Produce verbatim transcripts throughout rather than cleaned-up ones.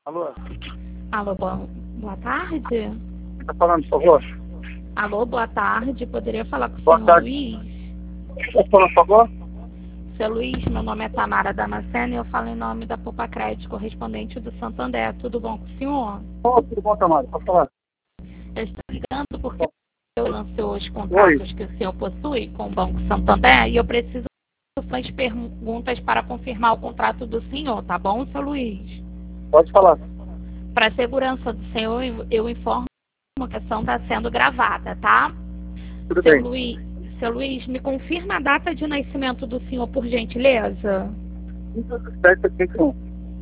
Alô? Alô, boa, boa tarde. Quem está falando, por favor? Alô, boa tarde. Poderia falar com o Boa senhor tarde. Luiz? Quem está falando, por favor? Seu Luiz, meu nome é Tamara Damasceno e eu falo em nome da Poupa Crédito, correspondente do Santander. Tudo bom com o senhor? Oh, tudo bom, Tamara? Pode falar. Eu estou ligando porque eu lançou os contratos Oi. que o senhor possui com o Banco Santander e eu preciso de suas perguntas para confirmar o contrato do senhor, tá bom, seu Luiz? Pode falar. Para a segurança do senhor, eu informo que a sessão está sendo gravada, tá? Tudo Seu bem. Luiz, seu Luiz, me confirma a data de nascimento do senhor, por gentileza? sete setenta e um.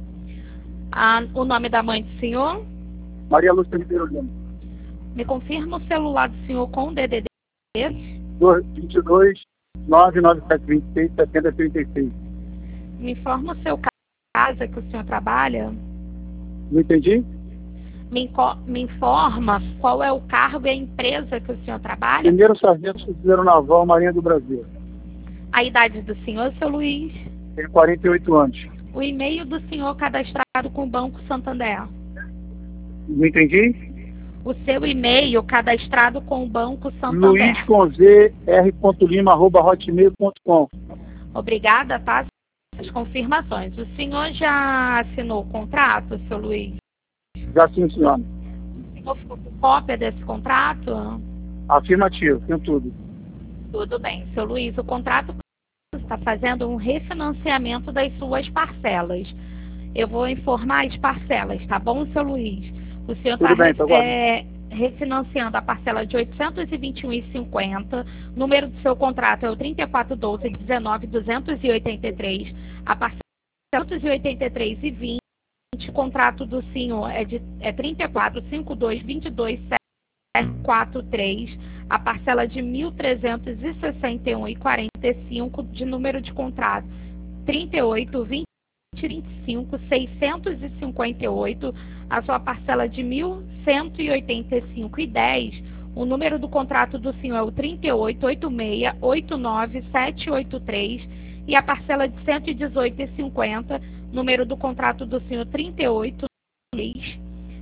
Ah, o nome da mãe do senhor? Maria Lúcia Ribeiro Lima. Me confirma o celular do senhor com o D D D? vinte e dois, nove nove sete dois seis, sete zero três seis. Me informa o seu casa que o senhor trabalha? Não entendi? Me, inco- me informa qual é o cargo e a empresa que o senhor trabalha? Primeiro sargento fuzileiro naval, Marinha do Brasil. A idade do senhor, seu Luiz? Tenho quarenta e oito anos. O e-mail do senhor cadastrado com o Banco Santander? Não entendi? O seu e-mail cadastrado com o Banco Santander? Luiz com Z, r.lima, arroba hotmail ponto com. Obrigada, tá? As confirmações. O senhor já assinou o contrato, seu Luiz? Já sim, senhora. O senhor ficou com cópia desse contrato? Afirmativo, tenho tudo. Tudo bem. Seu Luiz, o contrato está fazendo um refinanciamento das suas parcelas. Eu vou informar as parcelas, tá bom, seu Luiz? O senhor Tudo está bem, tá bom. é, refinanciando a parcela de oitocentos e vinte e um reais e cinquenta centavos. O número do seu contrato é o trinta e quatro doze, dezenove, duzentos e oitenta e três. A parcela de duzentos e oitenta e três reais e vinte centavos. O contrato do senhor é de é trinta e quatro, cinquenta e dois, vinte e dois, sete quatro três. A parcela de mil trezentos e sessenta e um reais e quarenta e cinco centavos de número de contrato trinta e oito, vinte, vinte e cinco, seiscentos e cinquenta e oito. A sua parcela de mil cento e oitenta e cinco reais e dez centavos. O número do contrato do senhor é o trinta e oito, oitenta e seis, oitenta e nove, setecentos e oitenta e três. E a parcela de cento e dezoito reais e cinquenta centavos. Número do contrato do senhor trinta e oito, seis,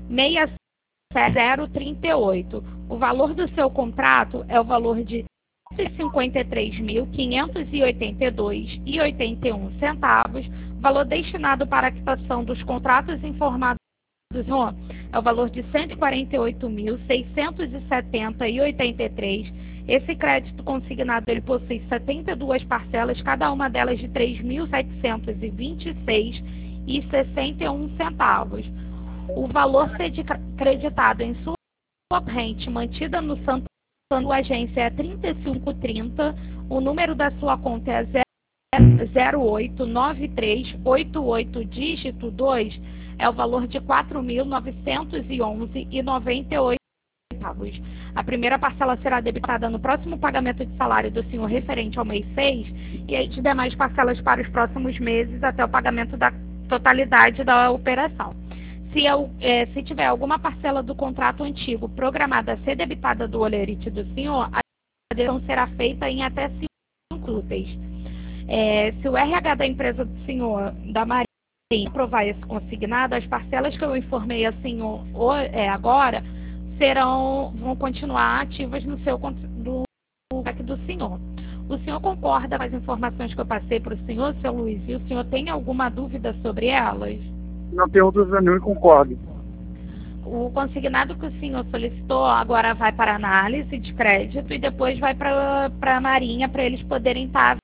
sete zero trinta e oito. O valor do seu contrato é o valor de cinquenta e três mil, quinhentos e oitenta e dois reais e oitenta e um centavos. Valor destinado para a quitação dos contratos informados do senhor é o valor de cento e quarenta e oito mil, seiscentos e setenta reais e oitenta e três centavos. Esse crédito consignado ele possui setenta e duas parcelas, cada uma delas de três mil setecentos e vinte e seis reais e sessenta e um centavos. O valor ser creditado em sua corrente mantida no Santander, a agência é trinta e cinco trinta, o número da sua conta é zero oito nove três oito oito dígito dois, é o valor de quatro mil novecentos e onze reais e noventa e oito centavos. A primeira parcela será debitada no próximo pagamento de salário do senhor referente ao mês seis e as demais parcelas para os próximos meses até o pagamento da totalidade da operação. Se, eu, é, se tiver alguma parcela do contrato antigo programada a ser debitada do holerite do senhor, a adesão será feita em até cinco úteis. É, se o R H da empresa do senhor, da Marinha, aprovar esse consignado, as parcelas que eu informei a senhor é, agora serão, vão continuar ativas no seu do, do senhor. O senhor concorda com as informações que eu passei para o senhor, seu Luiz? E o senhor tem alguma dúvida sobre elas? Não tenho dúvida nenhuma e concordo. O consignado que o senhor solicitou agora vai para análise de crédito e depois vai para a Marinha para eles poderem estar.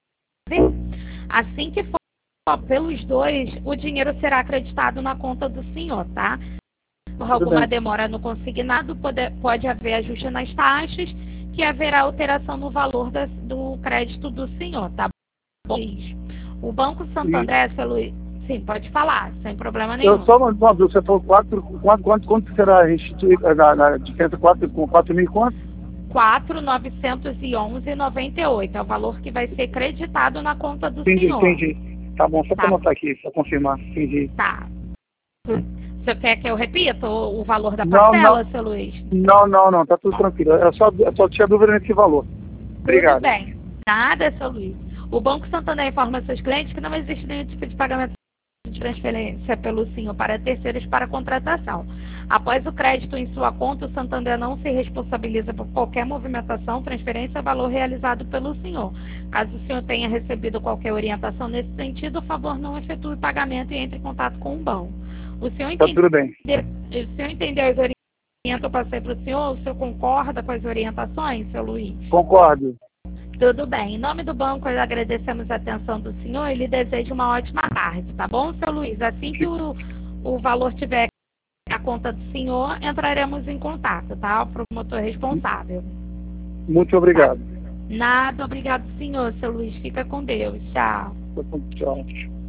Assim que for pelos dois, o dinheiro será acreditado na conta do senhor, tá? Por alguma demora no consignado, pode, pode haver ajuste nas taxas, que haverá alteração no valor das, do crédito do senhor, tá bom? O Banco Santander, seu Luiz, sim, pode falar, sem problema nenhum. Eu só uma dúvida, você falou quatro, quanto, quanto, quanto será restituído na, na diferença quatro com quatro mil quanto? quatro mil novecentos e onze reais e noventa e oito, é o valor que vai ser creditado na conta do entendi, senhor. Entendi, Tá bom, só Tá. para anotar aqui, só confirmar, entendi. Tá. Você quer que eu repita o, o valor da Não, parcela, não. seu Luiz? Não, não, não, tá tudo tranquilo. Eu só, eu só tinha dúvida nesse valor. Obrigado. Tudo bem. Nada, seu Luiz. O Banco Santander informa seus clientes que não existe nenhum tipo de pagamento de transferência pelo senhor para terceiros para contratação. Após o crédito em sua conta, o Santander não se responsabiliza por qualquer movimentação, transferência ou valor realizado pelo senhor. Caso o senhor tenha recebido qualquer orientação nesse sentido, por favor, não efetue o pagamento e entre em contato com o banco. O senhor Tá entende... tudo bem. O senhor entendeu as orientações que eu passei para o senhor? O senhor concorda com as orientações, seu Luiz? Concordo. Tudo bem. Em nome do banco, nós agradecemos a atenção do senhor e lhe desejo uma ótima tarde, tá bom, seu Luiz? Assim que o, o valor tiver a conta do senhor, entraremos em contato, tá? O promotor responsável. Muito obrigado. Nada, obrigado, senhor. Seu Luiz, fica com Deus. Tchau. Tchau.